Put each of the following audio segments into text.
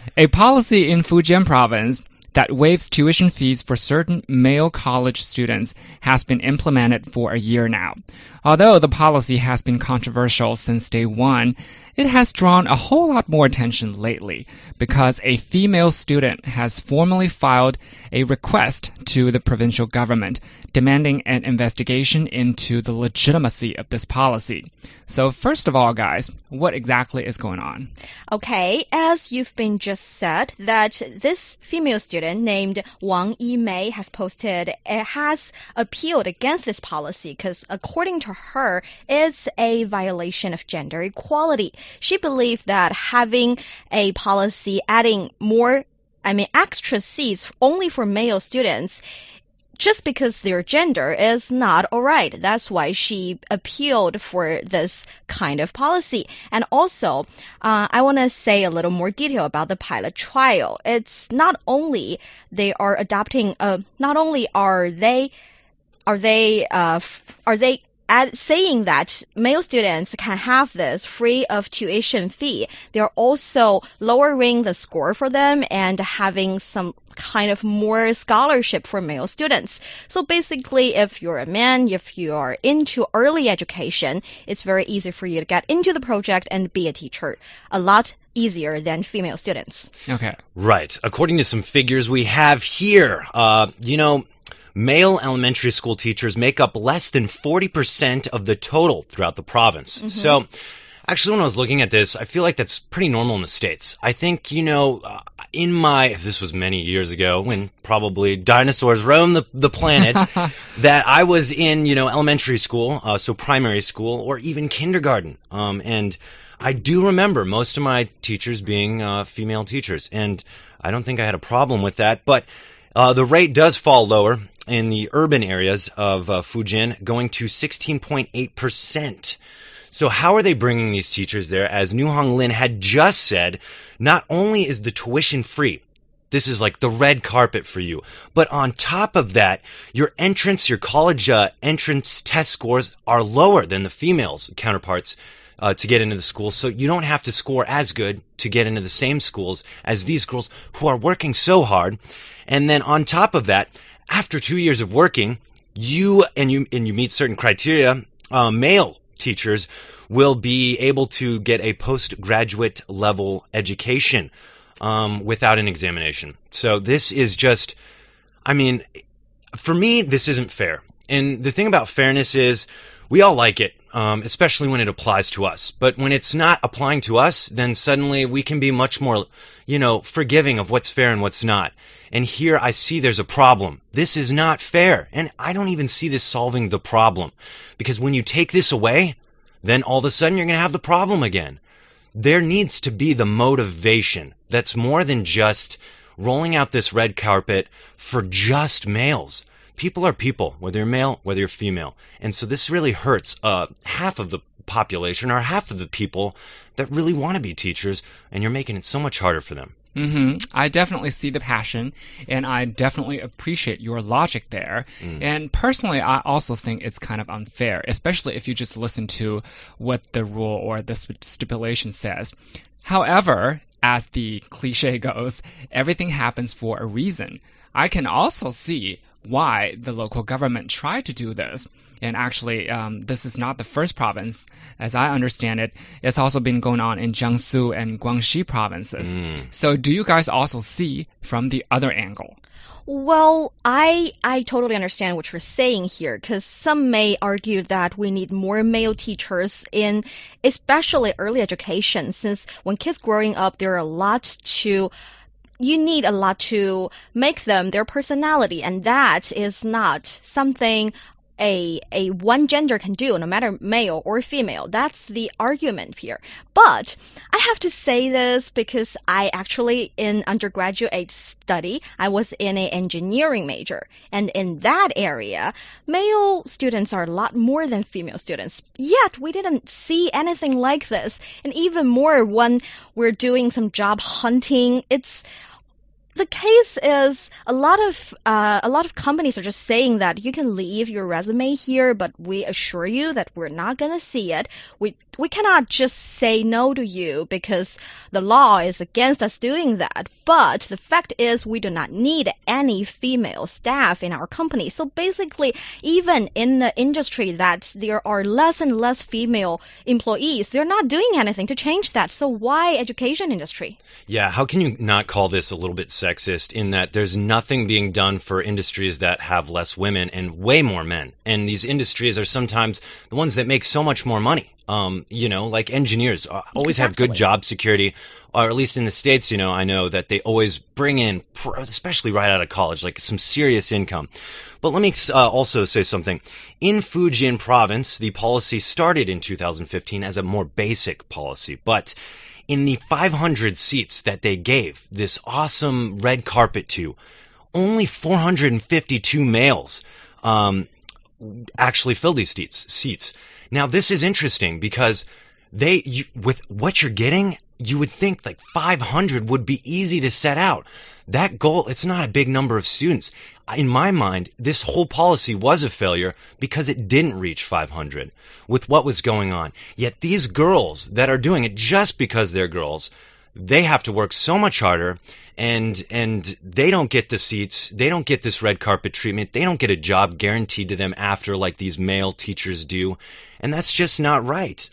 A policy in Fujian province that waives tuition fees for certain male college students has been implemented for a year now. Although the policy has been controversial since day one, it has drawn a whole lot more attention lately because a female student has formally filed a request to the provincial government demanding an investigation into the legitimacy of this policy. So first of all, guys, what exactly is going on? Okay, as you've been just said, that this female student named Wang Yimei has appealed against this policy because according to her, it's a violation of gender equality. She believed that having a policy adding extra seats only for male students just because their gender is not all right. That's why she appealed for this kind of policy. And also, I want to say a little more detail about the pilot trial. It's not only they are adopting, not only are they saying that male students can have this free of tuition fee, they're also lowering the score for them and having some kind of more scholarship for male students. So basically, if you're a man, if you are into early education, it's very easy for you to get into the project and be a teacher. A lot easier than female students. Okay. Right. According to some figures we have here, male elementary school teachers make up less than 40% of the total throughout the province. Mm-hmm. So, actually, when I was looking at this, I feel like that's pretty normal in the States. I think, this was many years ago when probably dinosaurs roamed the planet, that I was in, elementary school, so primary school, or even kindergarten. And I do remember most of my teachers being female teachers, and I don't think I had a problem with that. But the rate does fall lower in the urban areas of Fujian, going to 16.8%. So how are they bringing these teachers there? As New Hong Lin had just said, not only is the tuition free, this is like the red carpet for you, but on top of that, your college entrance test scores are lower than the females' counterparts to get into the school. So you don't have to score as good to get into the same schools as these girls who are working so hard. And then on top of that, after 2 years of working, you meet certain criteria, male teachers will be able to get a postgraduate level education without an examination. So this is just, for me, this isn't fair. And the thing about fairness is we all like it, especially when it applies to us. But when it's not applying to us, then suddenly we can be much more, forgiving of what's fair and what's not. And here I see there's a problem. This is not fair. And I don't even see this solving the problem. Because when you take this away, then all of a sudden you're going to have the problem again. There needs to be the motivation that's more than just rolling out this red carpet for just males. People are people, whether you're male, whether you're female. And so this really hurts half of the population or half of the people that really want to be teachers, and you're making it so much harder for them. I definitely see the passion, and I definitely appreciate your logic there. And personally, I also think it's kind of unfair, especially if you just listen to what the rule or the stipulation says. However, as the cliche goes, everything happens for a reason. I can also see why the local government tried to do this. And actually, this is not the first province. As I understand it, it's also been going on in Jiangsu and Guangxi provinces. So do you guys also see from the other angle? Well, I totally understand what you're saying here, because some may argue that we need more male teachers in especially early education, since when kids growing up, you need a lot to make them their personality, and that is not something a one gender can do, no matter male or female. That's the argument here. But I have to say this because I actually, in undergraduate study, I was in an engineering major. And in that area, male students are a lot more than female students. Yet, we didn't see anything like this. And even more when we're doing some job hunting, the case is a lot of companies are just saying that you can leave your resume here, but we assure you that we're not going to see it. We cannot just say no to you because the law is against us doing that. But the fact is we do not need any female staff in our company. So basically, even in the industry that there are less and less female employees, they're not doing anything to change that. So why education industry? Yeah, how can you not call this a little bit sexist in that there's nothing being done for industries that have less women and way more men? And these industries are sometimes the ones that make so much more money. Like engineers always have good job security, or at least in the States, I know that they always bring in, especially right out of college, like some serious income. But let me also say something. In Fujian province, the policy started in 2015 as a more basic policy, but in the 500 seats that they gave this awesome red carpet to, only 452 males actually filled these seats. Now, this is interesting because with what you're getting, you would think like 500 would be easy to set out. That goal, it's not a big number of students. In my mind, this whole policy was a failure because it didn't reach 500 with what was going on. Yet these girls that are doing it just because they're girls, they have to work so much harder, and they don't get the seats, they don't get this red carpet treatment, they don't get a job guaranteed to them after like these male teachers do, and that's just not right.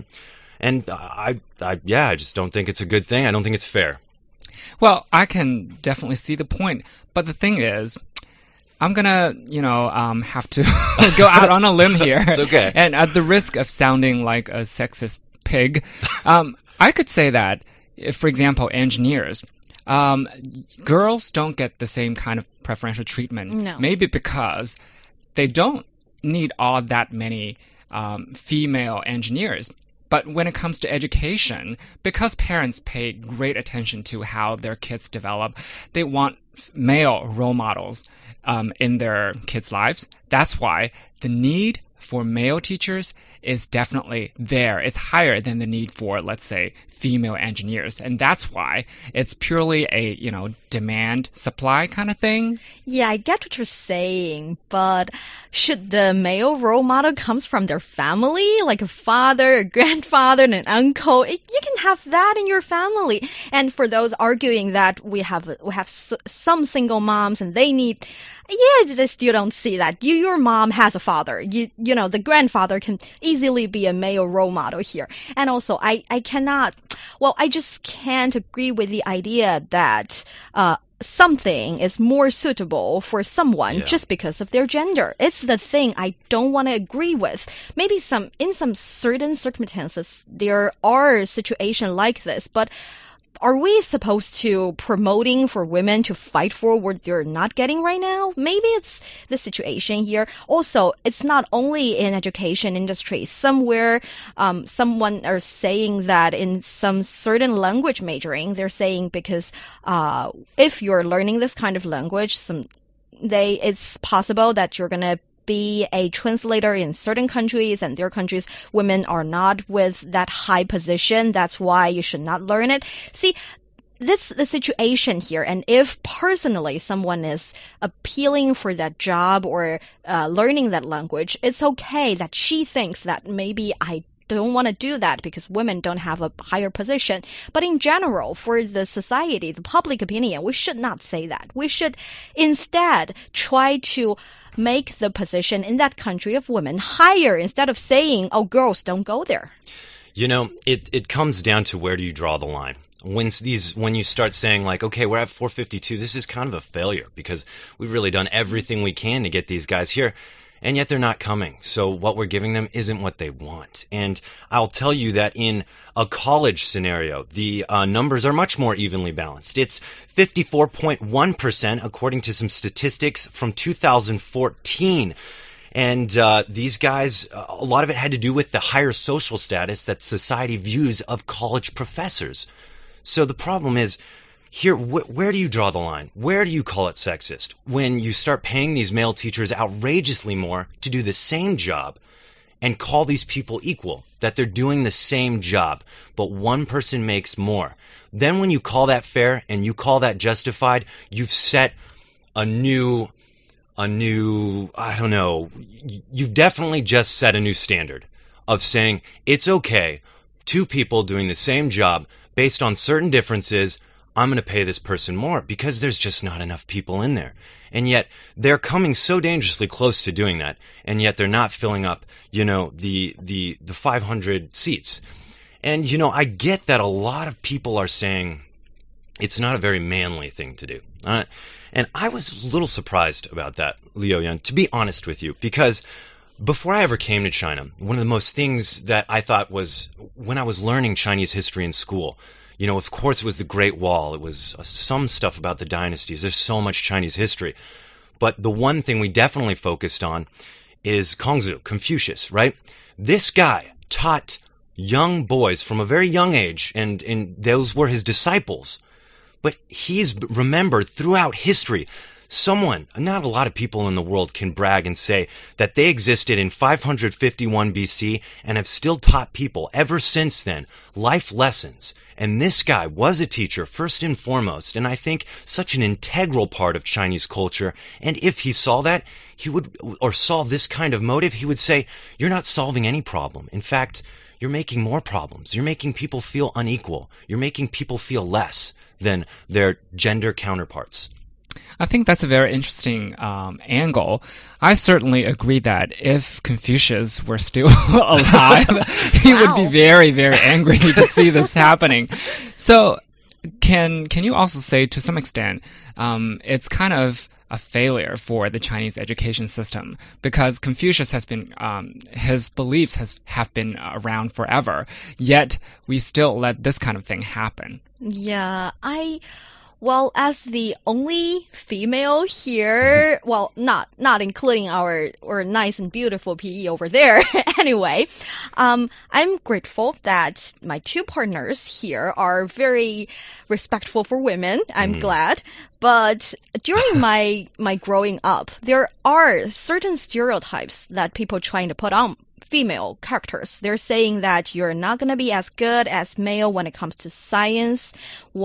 I just don't think it's a good thing. I don't think it's fair. Well, I can definitely see the point, but the thing is, I'm gonna, have to go out on a limb here. It's okay. And at the risk of sounding like a sexist pig, I could say that, if, for example, engineers, girls don't get the same kind of preferential treatment. No. Maybe because they don't need all that many female engineers. But when it comes to education, because parents pay great attention to how their kids develop, they want male role models in their kids' lives. That's why the need for male teachers is definitely there. It's higher than the need for, let's say, female engineers. And that's why it's purely a, demand supply kind of thing. Yeah, I get what you're saying, but should the male role model comes from their family, like a father, a grandfather, and an uncle? You can have that in your family. And for those arguing that we have some single moms and they need, they still don't see that. Your mom has a father. The grandfather can easily be a male role model here. And also, I just can't agree with the idea that something is more suitable for someone just because of their gender. It's the thing I don't want to agree with. Maybe in some certain circumstances there are situations like this, but are we supposed to promoting for women to fight for what they're not getting right now? Maybe it's the situation here. Also, it's not only in education industry. Somewhere, someone are saying that in some certain language majoring, they're saying because if you're learning this kind of language, it's possible that you're gonna be a translator in certain countries, and their countries women are not with that high position. That's why you should not learn it. See, this the situation here, and if personally someone is appealing for that job or learning that language, it's okay that she thinks that maybe I don't want to do that because women don't have a higher position. But in general, for the society, the public opinion, we should not say that. We should instead try to make the position in that country of women higher instead of saying, oh, girls don't go there. It comes down to where do you draw the line. When you start saying like, okay, we're at 452, this is kind of a failure because we've really done everything we can to get these guys here. And yet they're not coming. So what we're giving them isn't what they want. And I'll tell you that in a college scenario, the numbers are much more evenly balanced. It's 54.1% according to some statistics from 2014. And these guys, a lot of it had to do with the higher social status that society views of college professors. So the problem is, here, where do you draw the line? Where do you call it sexist? When you start paying these male teachers outrageously more to do the same job and call these people equal, that they're doing the same job, but one person makes more. then when you call that fair and you call that justified, you've set a new, I don't know, you've definitely just set a new standard of saying it's okay, two people doing the same job based on certain differences, I'm going to pay this person more because there's just not enough people in there. And yet they're coming so dangerously close to doing that, and yet they're not filling up, the 500 seats. And, I get that a lot of people are saying it's not a very manly thing to do. And I was a little surprised about that, Liu Yan, to be honest with you, because before I ever came to China, one of the most things that I thought was when I was learning Chinese history in school, of course it was the Great Wall. It was some stuff about the dynasties. There's so much Chinese history. But the one thing we definitely focused on is Kongzu, Confucius, right? This guy taught young boys from a very young age, and those were his disciples. But he's remembered throughout history. Not a lot of people in the world can brag and say that they existed in 551 BC and have still taught people ever since then life lessons. And this guy was a teacher first and foremost, and I think such an integral part of Chinese culture. And if he saw that, saw this kind of motive, he would say, you're not solving any problem. In fact, you're making more problems. You're making people feel unequal. You're making people feel less than their gender counterparts. I think that's a very interesting angle. I certainly agree that if Confucius were still alive, he would be very, very angry to see this happening. So can you also say, to some extent, it's kind of a failure for the Chinese education system, because Confucius has been, his beliefs have been around forever, yet we still let this kind of thing happen. Yeah, well, as the only female here, well, not including our nice and beautiful PE over there, anyway, I'm grateful that my two partners here are very respectful for women. I'm glad. But during my growing up, there are certain stereotypes that people trying to put on female characters. They're saying that you're not going to be as good as male when it comes to science,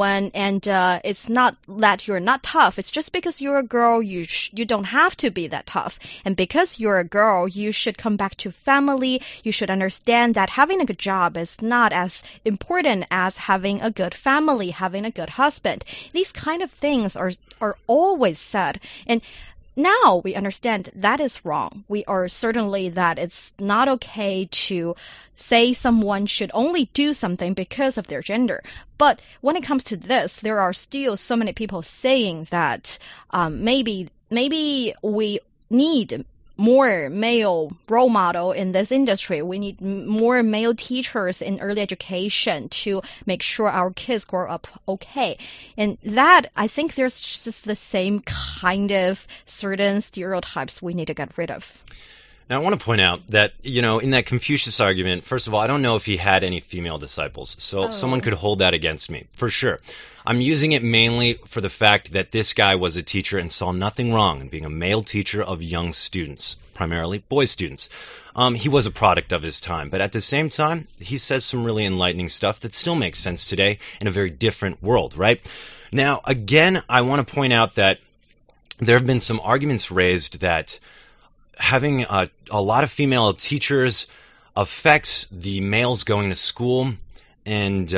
it's not that you're not tough. It's just because you're a girl, you don't have to be that tough. And because you're a girl, you should come back to family. You should understand that having a good job is not as important as having a good family, having a good husband. These kind of things are always said. And now we understand that is wrong. We are certainly that it's not okay to say someone should only do something because of their gender. But when it comes to this, there are still so many people saying that maybe we need more male role model in this industry. We need more male teachers in early education to make sure our kids grow up okay. And that, I think there's just the same kind of certain stereotypes we need to get rid of. Now, I want to point out that, in that Confucius argument, first of all, I don't know if he had any female disciples, so someone could hold that against me, for sure. I'm using it mainly for the fact that this guy was a teacher and saw nothing wrong in being a male teacher of young students, primarily boy students. He was a product of his time, but at the same time, he says some really enlightening stuff that still makes sense today in a very different world, right? Now, again, I want to point out that there have been some arguments raised that having a lot of female teachers affects the males going to school and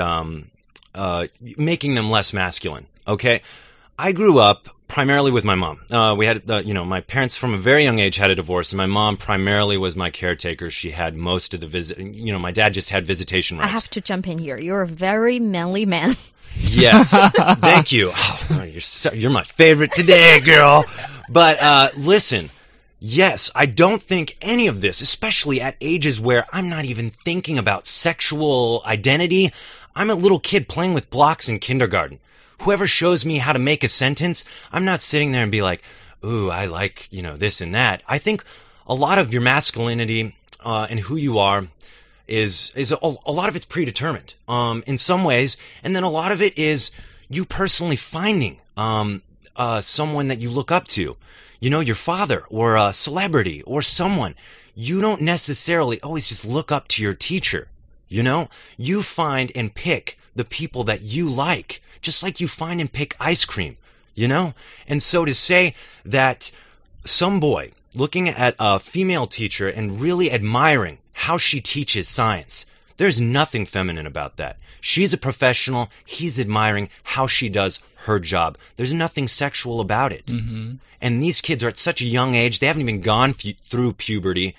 making them less masculine, okay? I grew up primarily with my mom. We had, my parents from a very young age had a divorce, and my mom primarily was my caretaker. She had most of the my dad just had visitation rights. I have to jump in here. You're a very manly man. Yes, thank you. Oh, you're my favorite today, girl. But listen, yes, I don't think any of this, especially at ages where I'm not even thinking about sexual identity. I'm a little kid playing with blocks in kindergarten. Whoever shows me how to make a sentence, I'm not sitting there and be like, ooh, I like, this and that. I think a lot of your masculinity and who you are is a lot of it's predetermined in some ways, and then a lot of it is you personally finding someone that you look up to. Your father or a celebrity or someone. You don't necessarily always just look up to your teacher. You find and pick the people that you like, just like you find and pick ice cream, you know? And so to say that some boy looking at a female teacher and really admiring how she teaches science, there's nothing feminine about that. She's a professional. He's admiring how she does her job. There's nothing sexual about it. Mm-hmm. And these kids are at such a young age. They haven't even gone through puberty.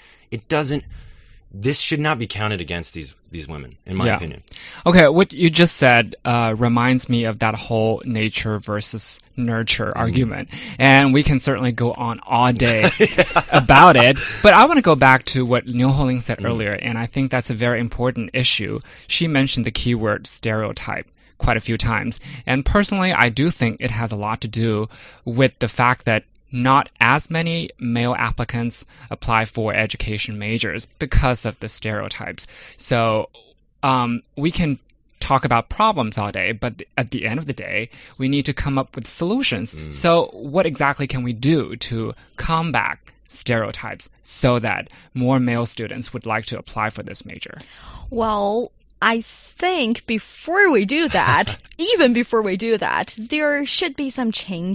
This should not be counted against these women, in my opinion. Okay, what you just said reminds me of that whole nature versus nurture argument. And we can certainly go on all day about it. But I want to go back to what Niu Holing said earlier, and I think that's a very important issue. She mentioned the keyword stereotype quite a few times. And personally, I do think it has a lot to do with the fact that not as many male applicants apply for education majors because of the stereotypes. So we can talk about problems all day, but at the end of the day, we need to come up with solutions. So what exactly can we do to combat stereotypes so that more male students would like to apply for this major? Well, I think before we do that, even before we do that, there should be some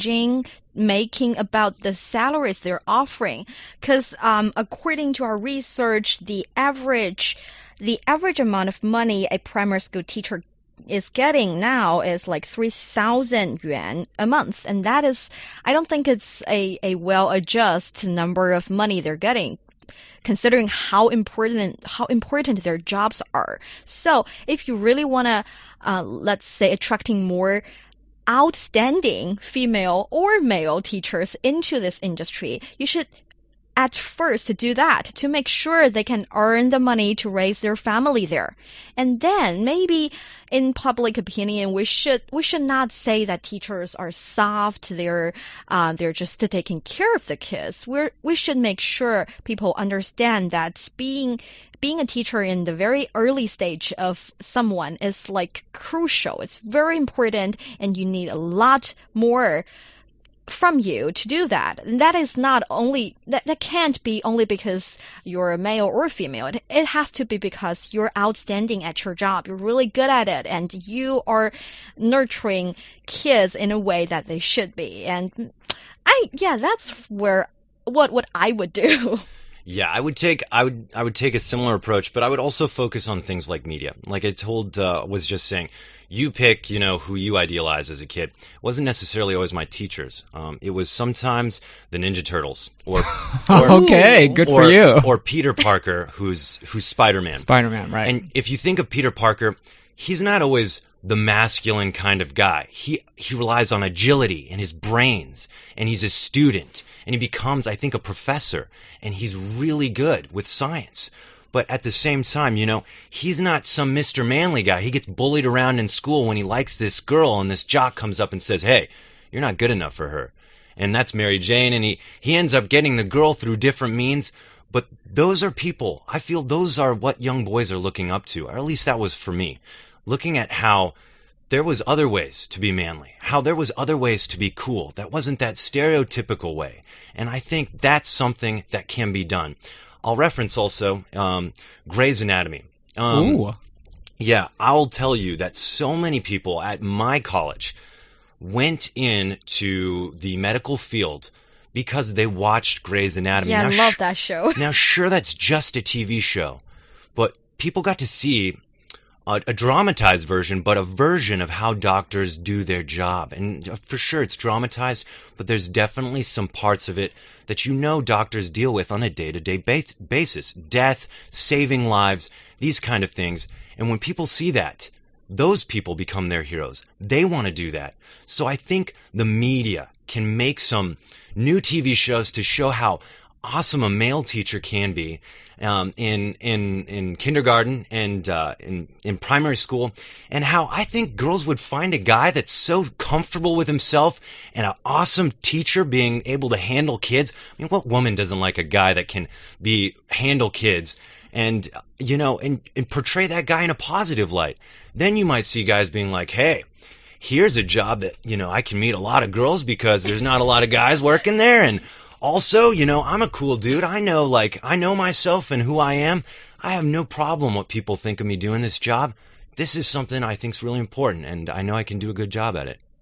making about the salaries they're offering. Because according to our research, the average amount of money a primary school teacher is getting now is like 3,000 yuan a month. And that is, I don't think it's a well-adjusted number of money they're getting, considering how important their jobs are. So if you really want to, let's say, attracting more outstanding female or male teachers into this industry, you should at first do that to make sure they can earn the money to raise their family there. And then maybe in public opinion, we should not say that teachers are soft, they're just taking care of the kids. We should make sure people understand that being a teacher in the very early stage of someone is like crucial. It's very important, and you need a lot more from you to do that. And that is not only that can't be only because you're a male or female. It has to be because you're outstanding at your job. You're really good at it, and you are nurturing kids in a way that they should be. And that's what I would do. Yeah, I would take a similar approach, but I would also focus on things like media. Like I was just saying, you pick, who you idealize as a kid. It wasn't necessarily always my teachers. It was sometimes the Ninja Turtles, or okay, good for you, or Peter Parker, who's Spider-Man. Spider-Man, right? And if you think of Peter Parker, he's not always the masculine kind of guy. He relies on agility and his brains, and he's a student, and he becomes, I think, a professor, and he's really good with science. But at the same time, he's not some Mr. Manly guy. He gets bullied around in school when he likes this girl, and this jock comes up and says, "Hey, you're not good enough for her." And that's Mary Jane, and he ends up getting the girl through different means. But those are people, I feel those are what young boys are looking up to, or at least that was for me. Looking at how there was other ways to be manly, how there was other ways to be cool. That wasn't that stereotypical way. And I think that's something that can be done. I'll reference also Grey's Anatomy. Ooh. Yeah, I'll tell you that so many people at my college went into the medical field because they watched Grey's Anatomy. Yeah, now, I love that show. Now, sure, that's just a TV show, but people got to see a dramatized version, but a version of how doctors do their job. And for sure, it's dramatized, but there's definitely some parts of it that doctors deal with on a day-to-day basis. Death, saving lives, these kind of things. And when people see that, those people become their heroes. They want to do that. So I think the media can make some new TV shows to show how awesome a male teacher can be in kindergarten and in primary school, and how I think girls would find a guy that's so comfortable with himself and an awesome teacher being able to handle kids. I mean, what woman doesn't like a guy that can handle kids and and portray that guy in a positive light? Then you might see guys being like, hey, here's a job that I can meet a lot of girls because there's not a lot of guys working there, and also, I'm a cool dude. I know myself and who I am. I have no problem what people think of me doing this job. this is something I think is really important, and I know I can do a good job at it.